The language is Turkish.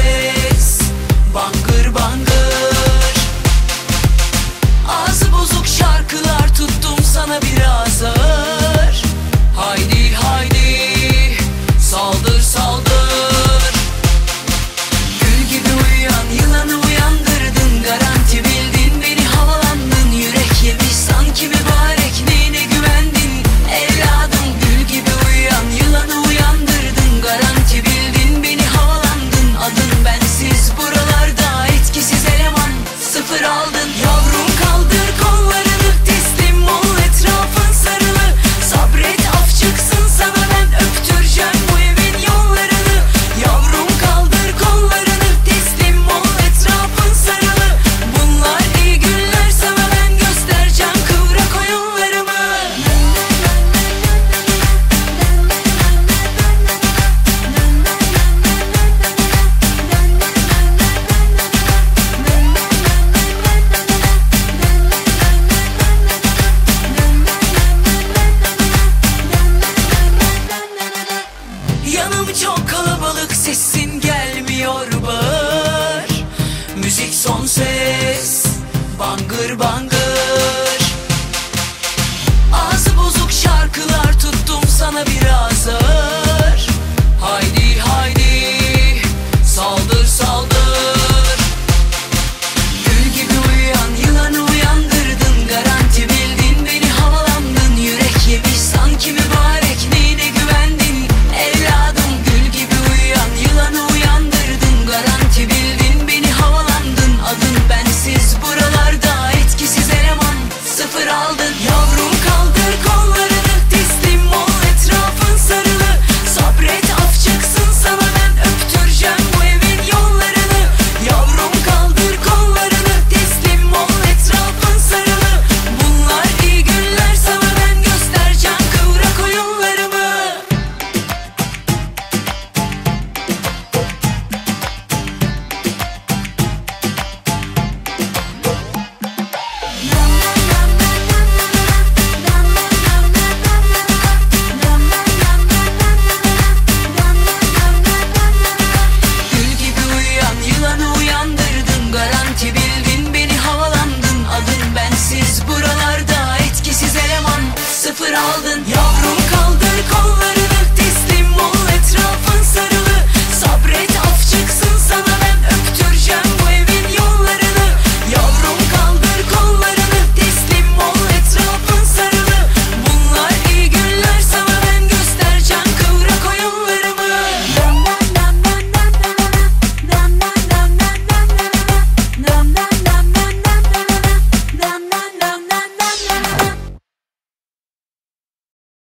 ses, bangır bangır. Ağzı bozuk şarkılar tuttum sana biraz ağır. Haydi haydi saldır saldır. Gül gibi uyuyan yılanı uyandırdın, garanti bildin beni havalandın. Yürek yemiş sanki mübarek, neyine güvendin evladım. Gül gibi uyuyan yılanı uyandırdın, garanti bildin beni havalandın. Adın bensiz buralarda etkisiz eleman, sıfır aldın. Yavrum kaldır kollarını, teslim ol etrafın sarılı. Sabret af çıksın sana, ben öptüreceğim bu evin yollarını. Yavrum kaldır kollarını, teslim ol etrafın sarılı. Bunlar iyi günler, sana ben göstereceğim kıvrak oyunlarımı. Yanım çok kalabalık, sesin gelmiyor bağır. Müzik son ses, bangır bangır.